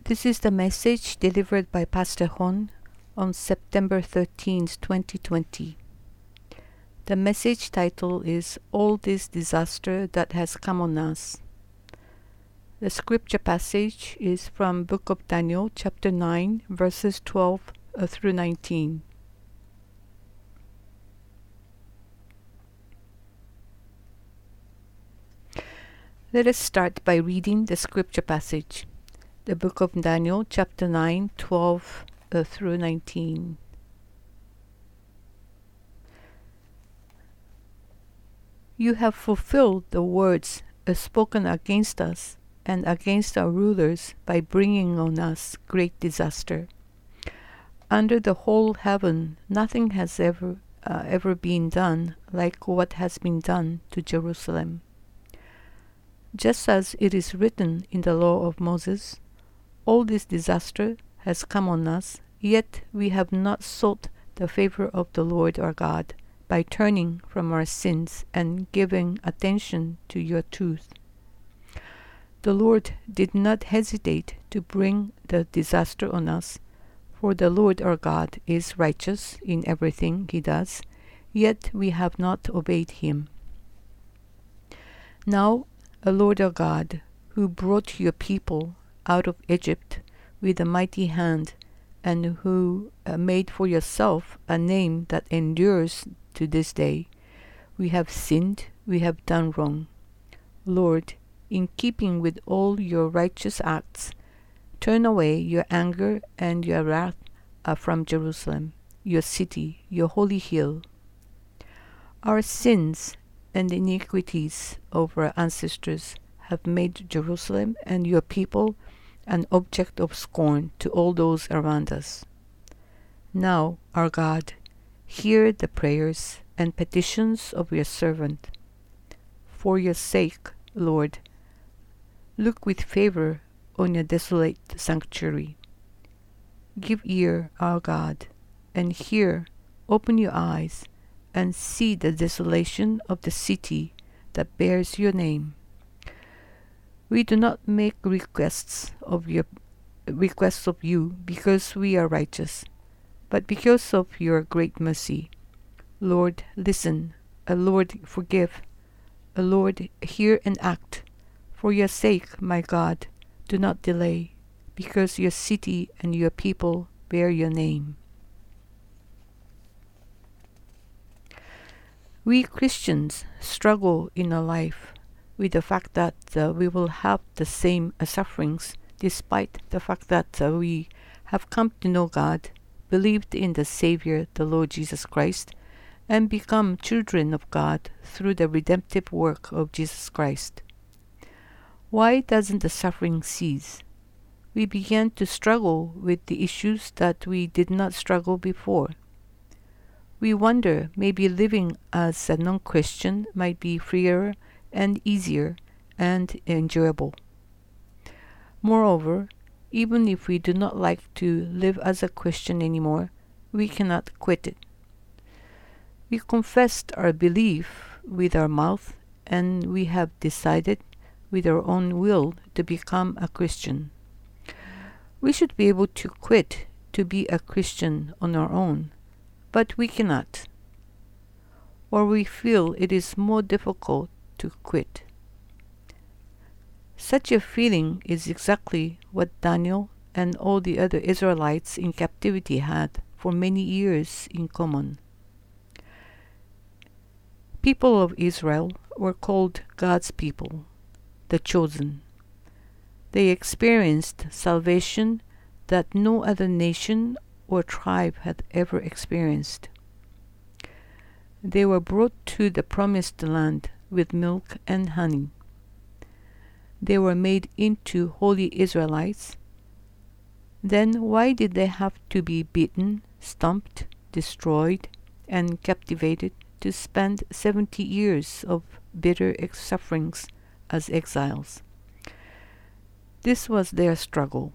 This is the message delivered by Pastor Hon on September 13th, 2020. The message title is All This Disaster That Has Come on Us. The scripture passage is from Book of Daniel, chapter 9, verses 12 through 19. Let us start by reading the scripture passage. The book of Daniel, chapter 9, 12 through 19. You have fulfilled the words spoken against us and against our rulers by bringing on us great disaster. Under the whole heaven, nothing has ever been done like what has been done to Jerusalem. Just as it is written in the law of Moses, all this disaster has come on us, yet we have not sought the favor of the Lord our God by turning from our sins and giving attention to your truth. The Lord did not hesitate to bring the disaster on us, for the Lord our God is righteous in everything he does, yet we have not obeyed him. Now, O Lord our God, who brought your people out of Egypt with a mighty hand, and who made for yourself a name that endures to this day, we have sinned, we have done wrong. Lord, in keeping with all your righteous acts, turn away your anger and your wrath from Jerusalem, your city, your holy hill. Our sins and iniquities of our ancestors have made Jerusalem and your people an object of scorn to all those around us. Now, our God, hear the prayers and petitions of your servant. For your sake, Lord, look with favor on your desolate sanctuary. Give ear, our God, and hear, open your eyes, and see the desolation of the city that bears your name. We do not make requests of you because we are righteous, but because of your great mercy. Lord, listen. Lord, forgive. Lord, hear and act. For your sake, my God, do not delay, because your city and your people bear your name. We Christians struggle in our life with the fact that we will have the same sufferings, despite the fact that we have come to know God, believed in the Savior, the Lord Jesus Christ, and become children of God through the redemptive work of Jesus Christ. Why doesn't the suffering cease? We began to struggle with the issues that we did not struggle before. We wonder maybe living as a non-Christian might be freer and easier and enjoyable. Moreover, even if we do not like to live as a Christian anymore, we cannot quit it. We confessed our belief with our mouth, and we have decided with our own will to become a Christian. We should be able to quit to be a Christian on our own, but we cannot. Or we feel it is more difficult to quit. Such a feeling is exactly what Daniel and all the other Israelites in captivity had for many years in common. People of Israel were called God's people, the chosen. They experienced salvation that no other nation or tribe had ever experienced. They were brought to the promised land with milk and honey. They were made into holy Israelites. Then why did they have to be beaten, stomped, destroyed, and captivated to spend 70 years of bitter sufferings as exiles? This was their struggle.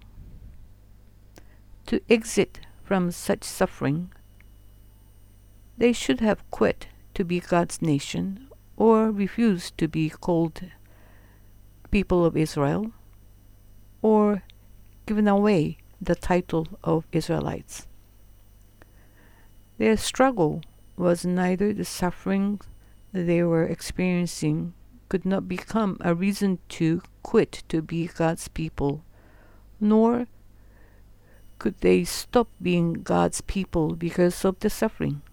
To exit from such suffering, they should have quit to be God's nation or refused to be called people of Israel, or given away the title of Israelites. Their struggle was neither the suffering they were experiencing could not become a reason to quit to be God's people, nor could they stop being God's people because of the suffering.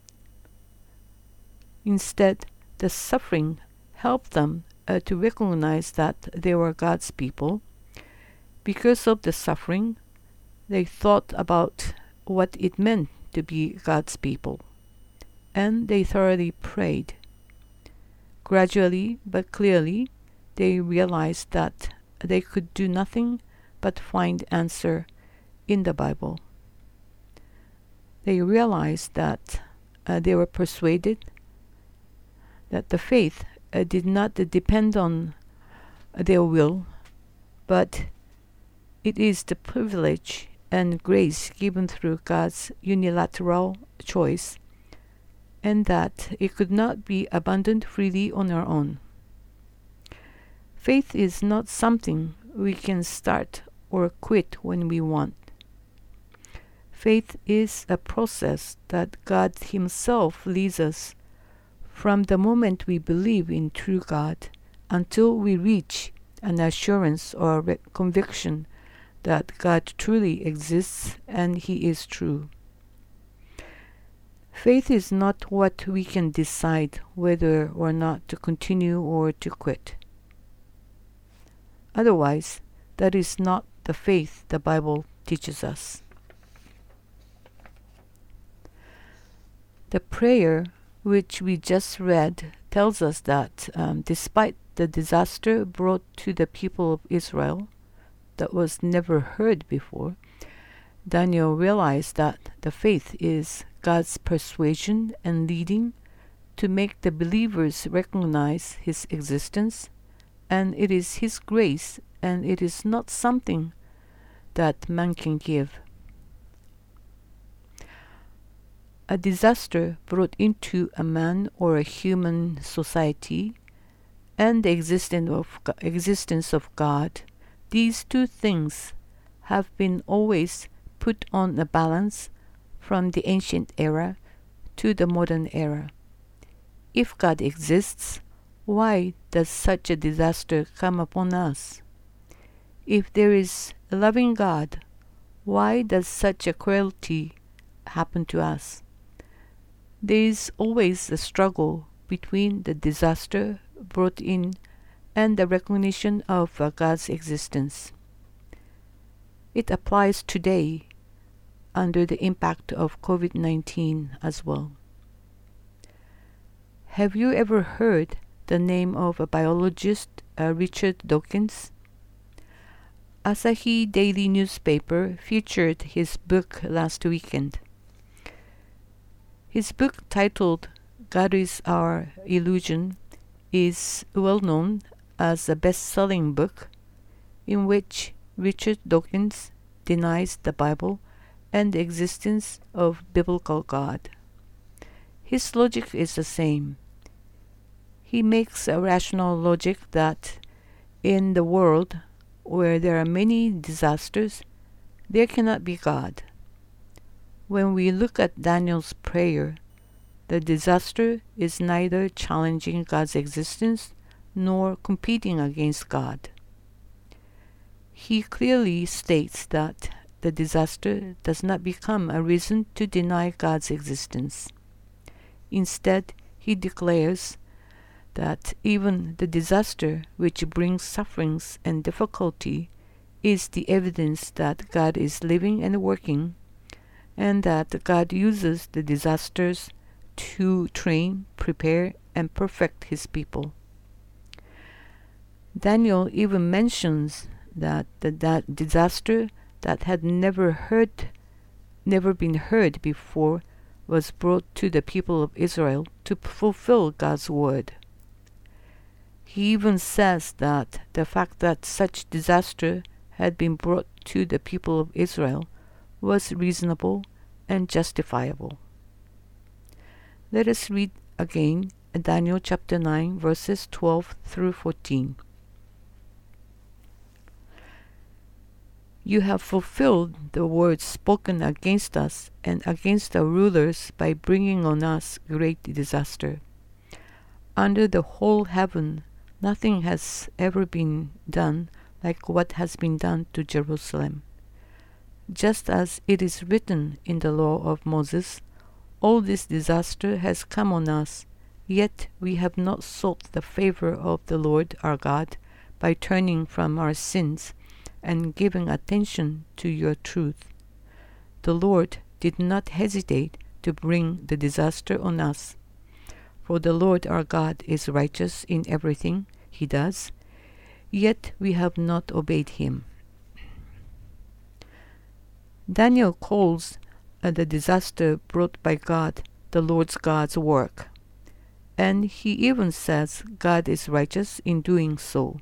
Instead, the suffering helped them to recognize that they were God's people. Because of the suffering, they thought about what it meant to be God's people, and they thoroughly prayed. Gradually but clearly, they realized that they could do nothing but find answer in the Bible. They realized that they were persuaded that the faith did not depend on their will, but it is the privilege and grace given through God's unilateral choice, and that it could not be abandoned freely on our own. Faith is not something we can start or quit when we want. Faith is a process that God Himself leads us from the moment we believe in true God until we reach an assurance or conviction that God truly exists and He is true. Faith is not what we can decide whether or not to continue or to quit. Otherwise, that is not the faith the Bible teaches us. The prayer which we just read tells us that despite the disaster brought to the people of Israel that was never heard before, Daniel realized that the faith is God's persuasion and leading to make the believers recognize His existence, and it is His grace, and it is not something that man can give. A disaster brought into a man or a human society and the existence of God, these two things have been always put on a balance from the ancient era to the modern era. If God exists, why does such a disaster come upon us? If there is a loving God, why does such a cruelty happen to us? There is always a struggle between the disaster brought in and the recognition of God's existence. It applies today under the impact of COVID-19 as well. Have you ever heard the name of a biologist, Richard Dawkins? Asahi Daily newspaper featured his book last weekend. His book, titled God is Our Illusion, is well known as a best-selling book in which Richard Dawkins denies the Bible and the existence of biblical God. His logic is the same. He makes a rational logic that in the world where there are many disasters, there cannot be God. When we look at Daniel's prayer, the disaster is neither challenging God's existence nor competing against God. He clearly states that the disaster does not become a reason to deny God's existence. Instead, he declares that even the disaster which brings sufferings and difficulty is the evidence that God is living and working, and that God uses the disasters to train, prepare, and perfect His people. Daniel even mentions that that disaster that had never been heard before was brought to the people of Israel to fulfill God's word. He even says that the fact that such disaster had been brought to the people of Israel was reasonable and justifiable. Let us read again Daniel chapter 9, verses 12 through 14. You have fulfilled the words spoken against us and against the rulers by bringing on us great disaster. Under the whole heaven, nothing has ever been done like what has been done to Jerusalem. Just as it is written in the law of Moses, all this disaster has come on us, yet we have not sought the favor of the Lord our God by turning from our sins and giving attention to your truth. The Lord did not hesitate to bring the disaster on us. For the Lord our God is righteous in everything he does, yet we have not obeyed him. Daniel calls the disaster brought by God the Lord's God's work, and he even says God is righteous in doing so.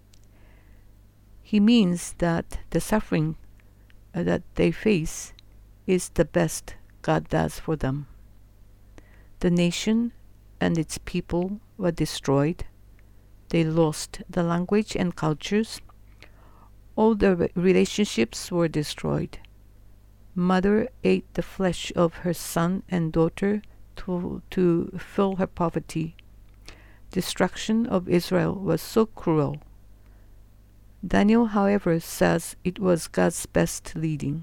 He means that the suffering that they face is the best God does for them. The nation and its people were destroyed. They lost the language and cultures. All the relationships were destroyed. Mother ate the flesh of her son and daughter to fill her poverty. Destruction of Israel was so cruel. Daniel, however, says it was God's best leading.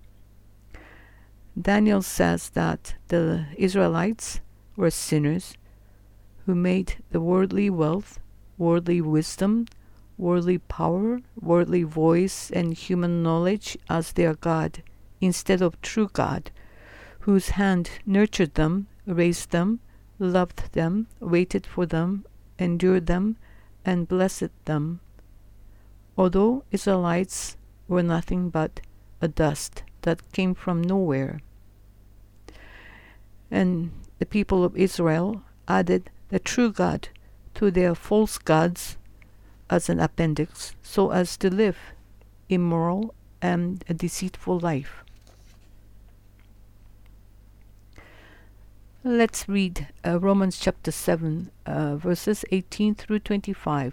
Daniel says that the Israelites were sinners who made the worldly wealth, worldly wisdom, worldly power, worldly voice, and human knowledge as their God, instead of true God, whose hand nurtured them, raised them, loved them, waited for them, endured them, and blessed them. Although Israelites were nothing but a dust that came from nowhere. And the people of Israel added the true God to their false gods as an appendix, so as to live immoral and a deceitful life. Let's read Romans chapter 7, verses 18 through 25.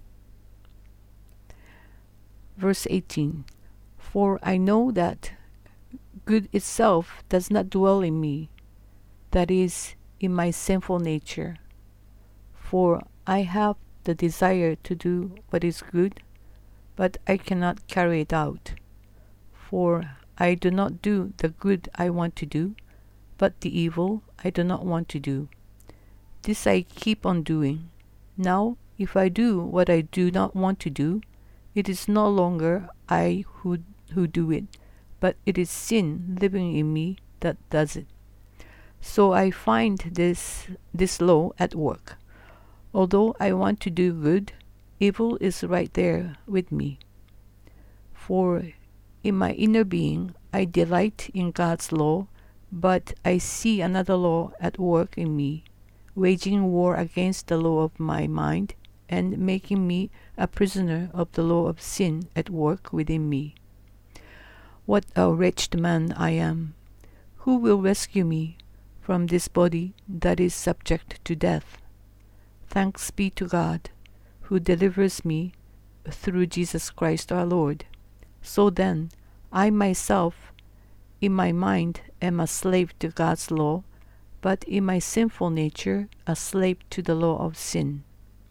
Verse 18. For I know that good itself does not dwell in me, that is, in my sinful nature. For I have the desire to do what is good, but I cannot carry it out. For I do not do the good I want to do, but the evil I do not want to do. This I keep on doing. Now, if I do what I do not want to do, it is no longer I who do it, but it is sin living in me that does it. So I find this law at work. Although I want to do good, evil is right there with me. For in my inner being I delight in God's law, but I see another law at work in me, waging war against the law of my mind, and making me a prisoner of the law of sin at work within me. What a wretched man I am! Who will rescue me from this body that is subject to death? Thanks be to God, who delivers me through Jesus Christ our Lord. So then, I myself, in my mind, am a slave to God's law, but in my sinful nature, a slave to the law of sin.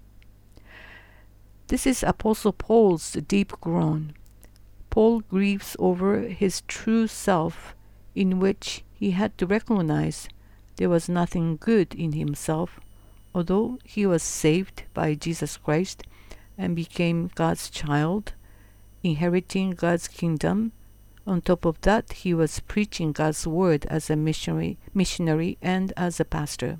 This is Apostle Paul's deep groan. Paul grieves over his true self, in which he had to recognize there was nothing good in himself, although he was saved by Jesus Christ and became God's child, inheriting God's kingdom. On top of that, he was preaching God's word as a missionary and as a pastor.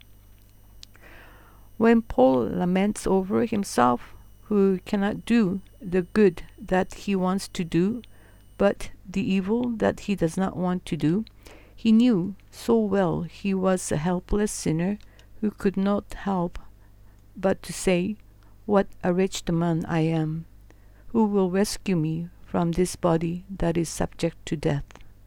When Paul laments over himself, who cannot do the good that he wants to do, but the evil that he does not want to do, he knew so well he was a helpless sinner who could not help but to say, "What a wretched man I am! Who will rescue me from this body that is subject to death?"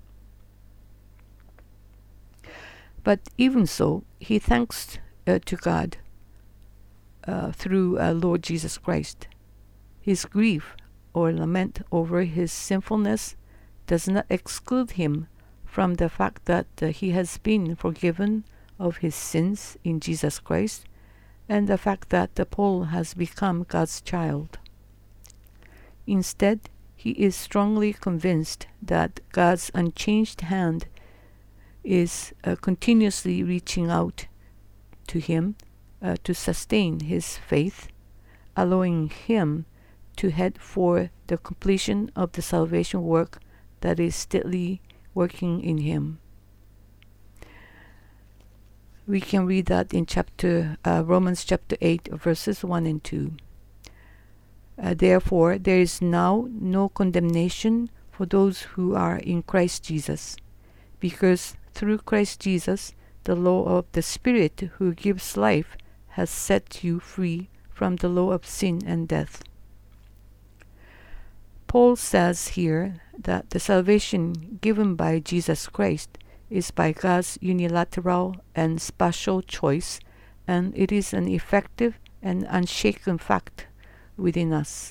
But even so, he thanks to God through Lord Jesus Christ. His grief or lament over his sinfulness does not exclude him from the fact that he has been forgiven of his sins in Jesus Christ, and the fact that Paul has become God's child. Instead, he is strongly convinced that God's unchanged hand is continuously reaching out to him to sustain his faith, allowing him to head for the completion of the salvation work that is steadily working in him. We can read that in Romans chapter 8, verses 1 and 2. Therefore, there is now no condemnation for those who are in Christ Jesus, because through Christ Jesus, the law of the Spirit who gives life has set you free from the law of sin and death. Paul says here that the salvation given by Jesus Christ is by God's unilateral and special choice, and it is an effective and unshaken fact within us.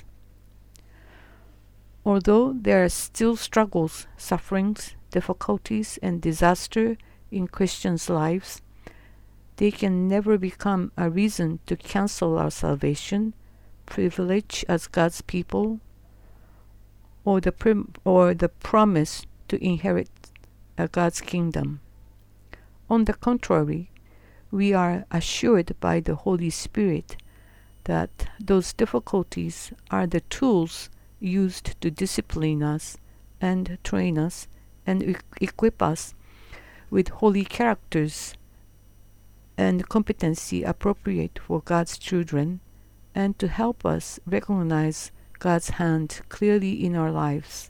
Although there are still struggles, sufferings, difficulties, and disaster in Christians' lives, they can never become a reason to cancel our salvation, privilege as God's people, or the promise to inherit God's kingdom. On the contrary, we are assured by the Holy Spirit that those difficulties are the tools used to discipline us and train us and equip us with holy characters and competency appropriate for God's children, and to help us recognize God's hand clearly in our lives.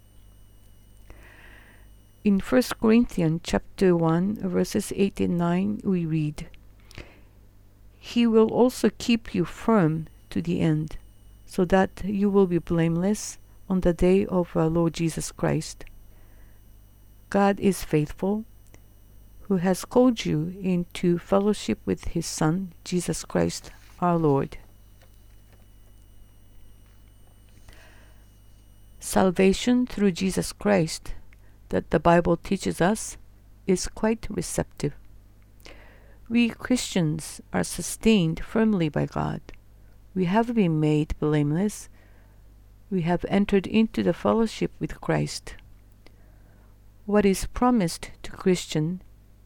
In 1 Corinthians chapter 1, verses 8 and 9, we read, "He will also keep you firm to the end, so that you will be blameless on the day of our Lord Jesus Christ. God is faithful, who has called you into fellowship with his Son, Jesus Christ, our Lord." Salvation through Jesus Christ that the Bible teaches us is quite receptive. We Christians are sustained firmly by God. We have been made blameless. We have entered into the fellowship with Christ. What is promised to Christians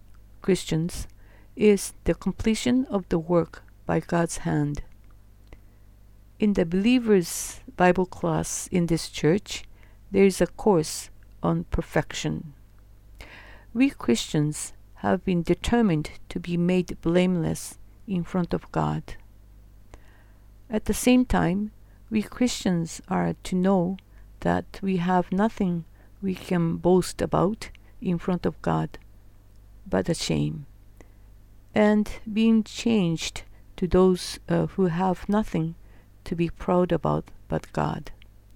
is the completion of the work by God's hand. In the believers' Bible class in this church, there is a course on perfection. We Christians have been determined to be made blameless in front of God. At the same time, we Christians are to know that we have nothing we can boast about in front of God but a shame, and being changed to those who have nothing to be proud about but God.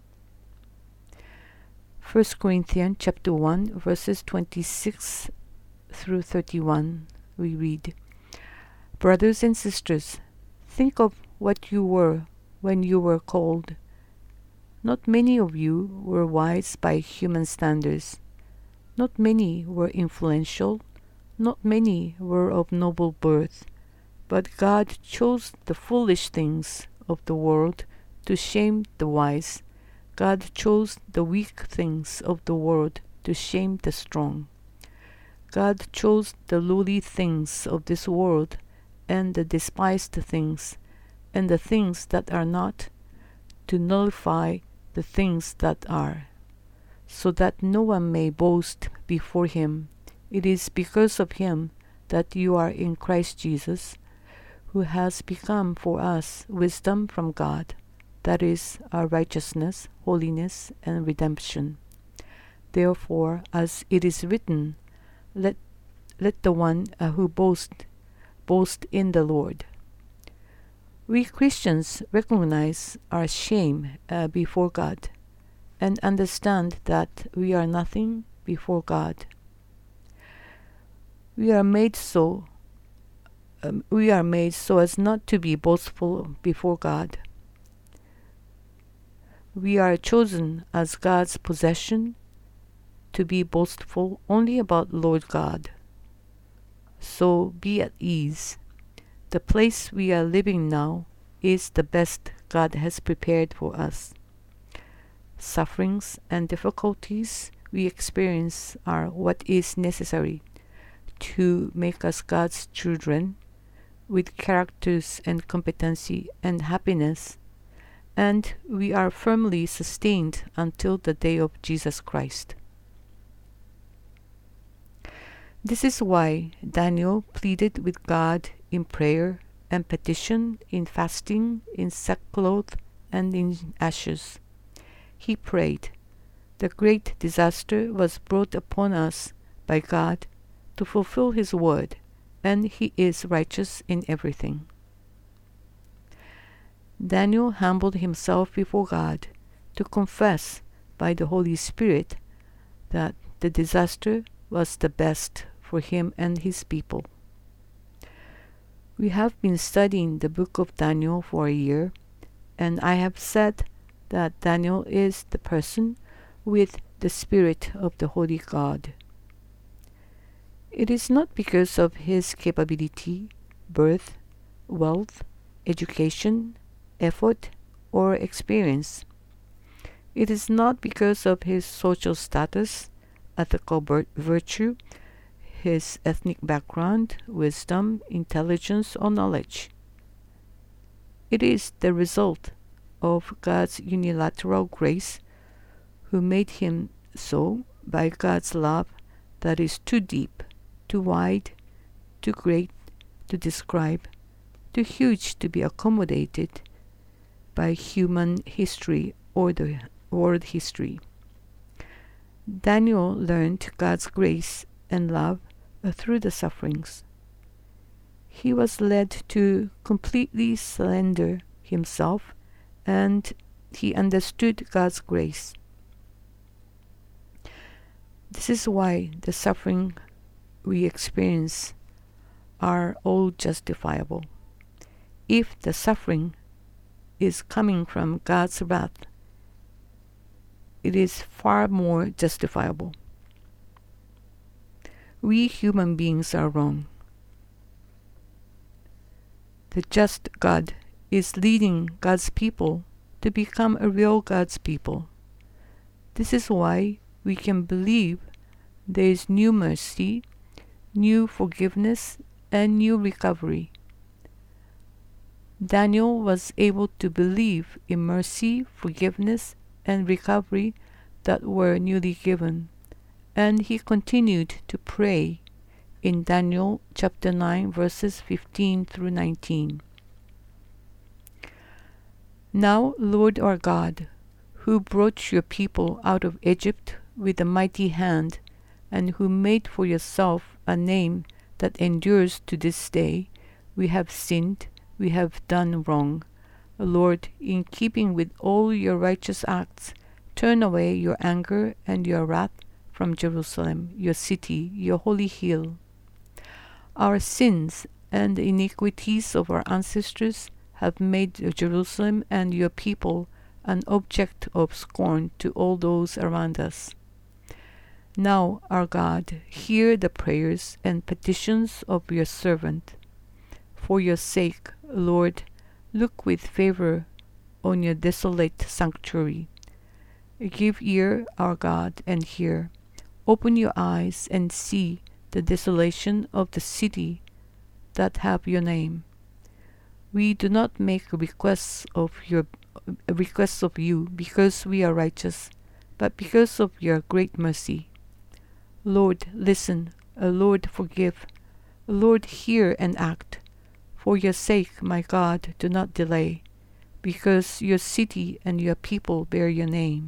1 Corinthians chapter 1, verses 26 through 31, we read, "Brothers and sisters, think of what you were when you were called. Not many of you were wise by human standards. Not many were influential. Not many were of noble birth. But God chose the foolish things of the world to shame the wise. God chose the weak things of the world to shame the strong. God chose the lowly things of this world and the despised things and the things that are not, to nullify the things that are, so that no one may boast before him. It is because of him that you are in Christ Jesus, who has become for us wisdom from God, that is, our righteousness, holiness, and redemption. Therefore, as it is written, let the one who boast in the Lord." We Christians recognize our shame before God and understand that we are nothing before God. We are made so as not to be boastful before God. We are chosen as God's possession to be boastful only about Lord God. So be at ease. The place we are living now is the best God has prepared for us. Sufferings and difficulties we experience are what is necessary to make us God's children with characters and competency and happiness, and we are firmly sustained until the day of Jesus Christ. This is why Daniel pleaded with God in prayer and petition, in fasting, in sackcloth, and in ashes. He prayed. The great disaster was brought upon us by God to fulfill His word, and He is righteous in everything. Daniel humbled himself before God to confess by the Holy Spirit that the disaster was the best for him and his people. We have been studying the book of Daniel for a year, and I have said that Daniel is the person with the spirit of the Holy God. It is not because of his capability, birth, wealth, education, effort, or experience. It is not because of his social status, ethical virtue, his ethnic background, wisdom, intelligence, or knowledge. It is the result of God's unilateral grace, who made him so by God's love that is too deep, too wide, too great to describe, too huge to be accommodated by human history or the world history. Daniel learned God's grace and love through the sufferings. He was led to completely surrender himself, and he understood God's grace. This is why the suffering we experience are all justifiable. If the suffering is coming from God's wrath, it is far more justifiable. We human beings are wrong. The just God is leading God's people to become a real God's people. This is why we can believe there is new mercy, new forgiveness, and new recovery. Daniel was able to believe in mercy, forgiveness, and recovery that were newly given, and he continued to pray in Daniel chapter 9 verses 15 through 19. Now, Lord our God, who brought your people out of Egypt with a mighty hand, and who made for yourself a name that endures to this day, we have sinned, we have done wrong. Lord, in keeping with all your righteous acts, turn away your anger and your wrath from Jerusalem, your city, your holy hill. Our sins and the iniquities of our ancestors have made Jerusalem and your people an object of scorn to all those around us. Now, our God, hear the prayers and petitions of your servant. For your sake, Lord, look with favor on your desolate sanctuary. Give ear, our God, and hear. Open your eyes and see the desolation of the city that have your name. We do not make requests of you because we are righteous, but because of your great mercy. Lord, listen. Lord, forgive. Lord, hear and act. For your sake, my God, do not delay, because your city and your people bear your name.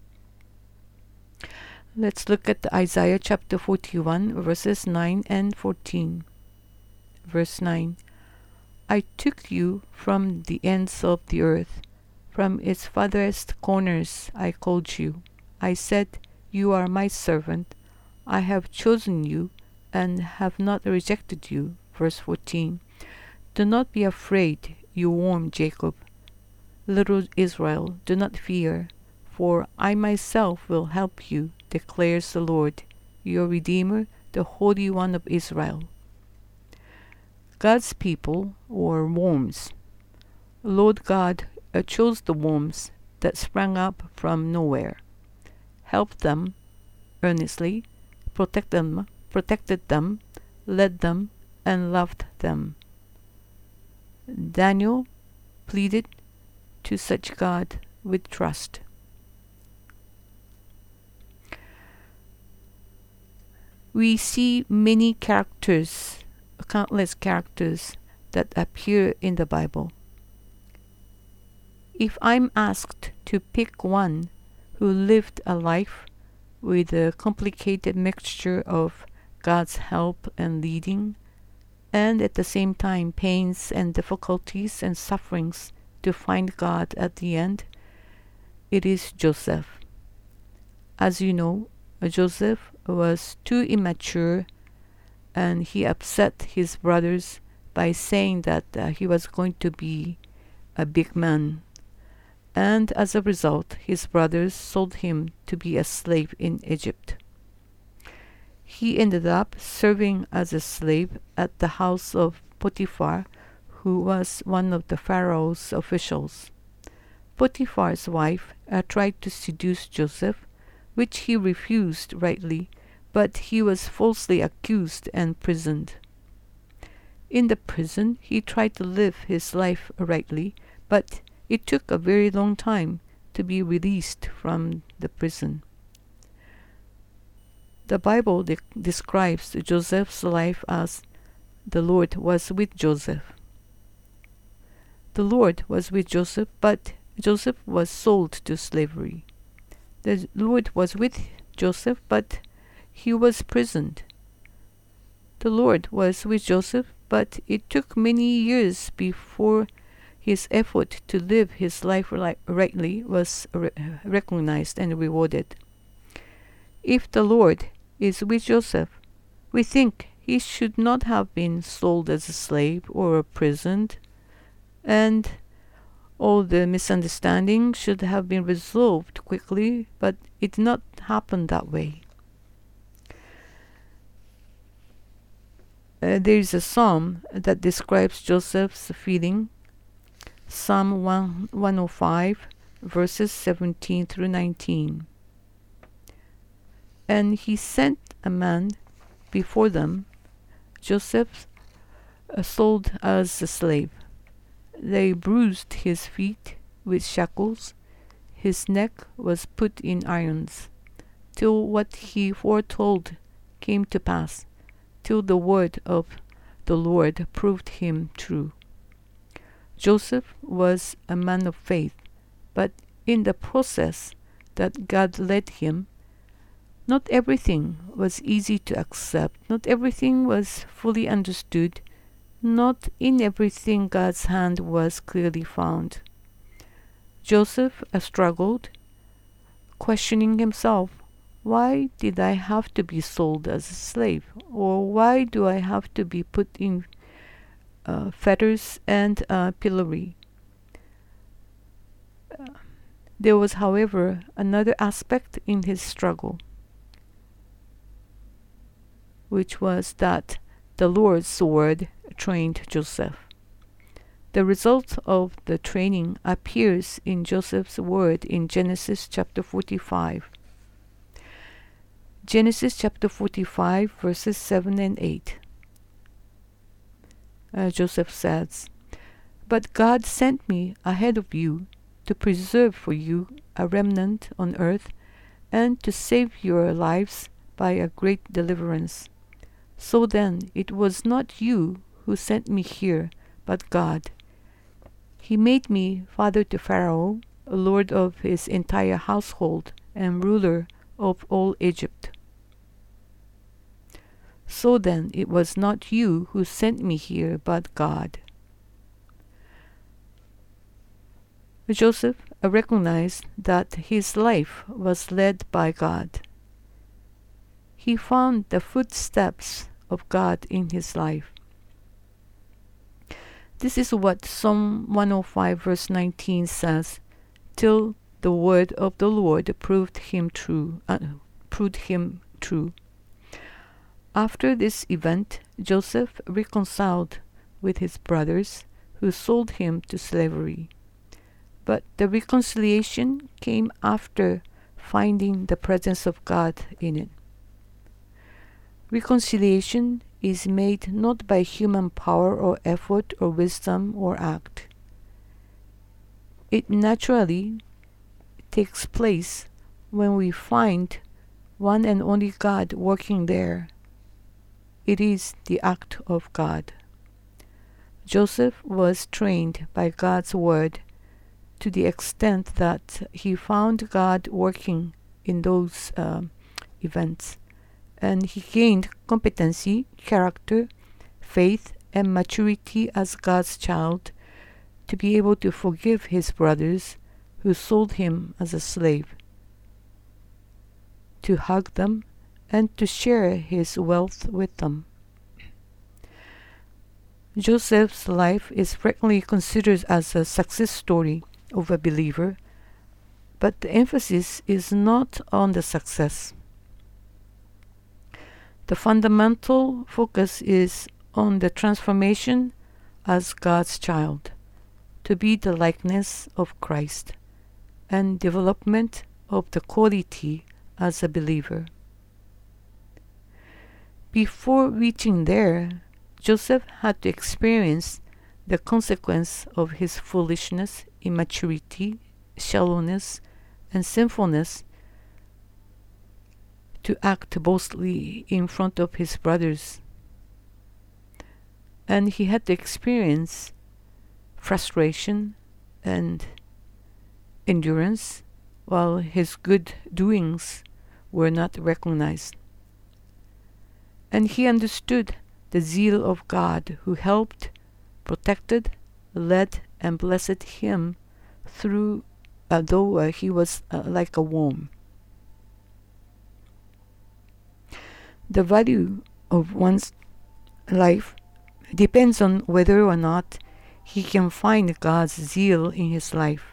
Let's look at Isaiah chapter 41, verses 9 and 14. Verse 9. I took you from the ends of the earth, from its farthest corners I called you. I said, you are my servant. I have chosen you and have not rejected you. Verse 14. Do not be afraid, you warm Jacob. Little Israel, do not fear, for I myself will help you, declares the Lord, your Redeemer, the Holy One of Israel. God's people, or worms. Lord God chose the worms that sprang up from nowhere, helped them earnestly, protected them, led them, and loved them. Daniel pleaded to such God with trust. We see many characters, countless characters that appear in the Bible. If I'm asked to pick one who lived a life with a complicated mixture of God's help and leading, and at the same time pains and difficulties and sufferings to find God at the end, it is Joseph. As you know, Joseph was too immature, and he upset his brothers by saying that he was going to be a big man. And as a result, his brothers sold him to be a slave in Egypt. He ended up serving as a slave at the house of Potiphar, who was one of the Pharaoh's officials. Potiphar's wife tried to seduce Joseph, which he refused rightly, but he was falsely accused and imprisoned. In the prison, he tried to live his life rightly, but it took a very long time to be released from the prison. The Bible describes Joseph's life as the Lord was with Joseph. The Lord was with Joseph, but Joseph was sold to slavery. The Lord was with Joseph, but he was imprisoned. The Lord was with Joseph, but it took many years before his effort to live his life rightly was recognized and rewarded. If the Lord is with Joseph, we think he should not have been sold as a slave or imprisoned, and all the misunderstandings should have been resolved quickly, but it did not happen that way. There is a psalm that describes Joseph's feeling. Psalm 105, verses 17 through 19. And he sent a man before them, Joseph, sold as a slave. They bruised his feet with shackles, his neck was put in irons, till what he foretold came to pass, till the word of the Lord proved him true. Joseph was a man of faith, but in the process that God led him, not everything was easy to accept, not everything was fully understood, not in everything God's hand was clearly found. Joseph struggled, questioning himself, why did I have to be sold as a slave? Or why do I have to be put in fetters and pillory? There was, however, another aspect in his struggle, which was that the Lord's word trained Joseph. The result of the training appears in Joseph's word in Genesis chapter 45. Genesis chapter 45, verses 7 and 8. Joseph says, But God sent me ahead of you to preserve for you a remnant on earth and to save your lives by a great deliverance. So then it was not you who sent me here, but God. He made me father to Pharaoh, lord of his entire household, and ruler of all Egypt. So then it was not you who sent me here, but God. Joseph recognized that his life was led by God. He found the footsteps of God in his life. This is what Psalm 105 verse 19 says, till the word of the Lord proved him true. After this event, Joseph reconciled with his brothers who sold him to slavery. But the reconciliation came after finding the presence of God in it. Reconciliation is made not by human power or effort or wisdom or act. It naturally takes place when we find one and only God working there. It is the act of God. Joseph was trained by God's word to the extent that he found God working in those events, and he gained competency, character, faith, and maturity as God's child to be able to forgive his brothers who sold him as a slave, to hug them, and to share his wealth with them. Joseph's life is frequently considered as a success story of a believer, but the emphasis is not on the success. The fundamental focus is on the transformation as God's child, to be the likeness of Christ, and development of the quality as a believer. Before reaching there, Joseph had to experience the consequence of his foolishness, immaturity, shallowness, and sinfulness to act boldly in front of his brothers. And he had to experience frustration and endurance while his good doings were not recognized. And he understood the zeal of God who helped, protected, led, and blessed him through, though he was like a worm. The value of one's life depends on whether or not he can find God's zeal in his life.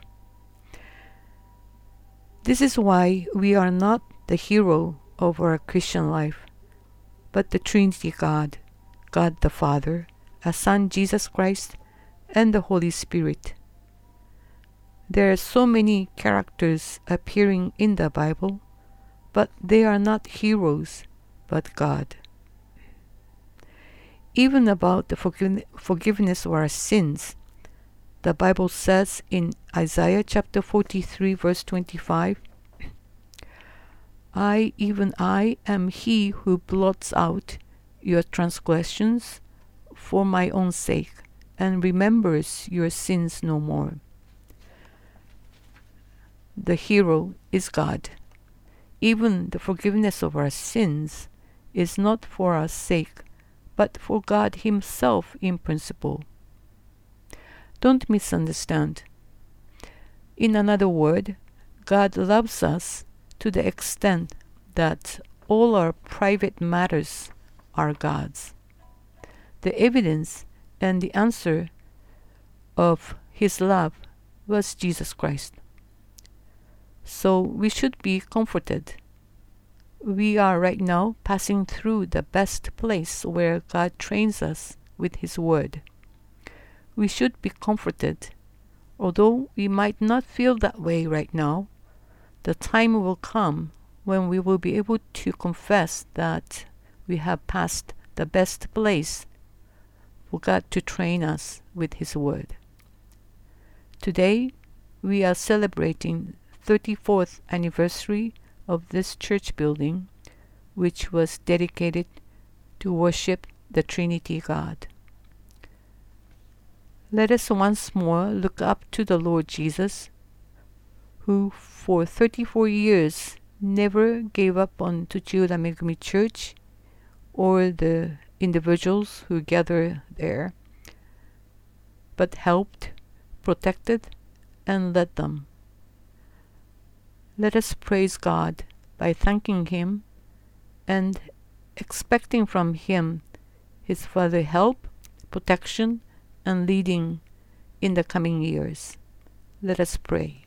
This is why we are not the hero of our Christian life, but the Trinity God, God the Father, a Son Jesus Christ, and the Holy Spirit. There are so many characters appearing in the Bible, but they are not heroes, but God. Even about the forgiveness of our sins, the Bible says in Isaiah chapter 43 verse 25, I, even I, am he who blots out your transgressions for my own sake, and remembers your sins no more. The hero is God. Even the forgiveness of our sins is not for our sake, but for God himself in principle. Don't misunderstand. In another word, God loves us to the extent that all our private matters are God's. The evidence and the answer of his love was Jesus Christ. So we should be comforted. We are right now passing through the best place where God trains us with his word. We should be comforted. Although we might not feel that way right now, the time will come when we will be able to confess that we have passed the best place for God to train us with his word. Today, we are celebrating 34th anniversary of this church building, which was dedicated to worship the Trinity God. Let us once more look up to the Lord Jesus, who for 34 years never gave up on Tsuchiura Megumi Church or the individuals who gather there, but helped, protected, and led them. Let us praise God by thanking him and expecting from him his further help, protection, and leading in the coming years. Let us pray.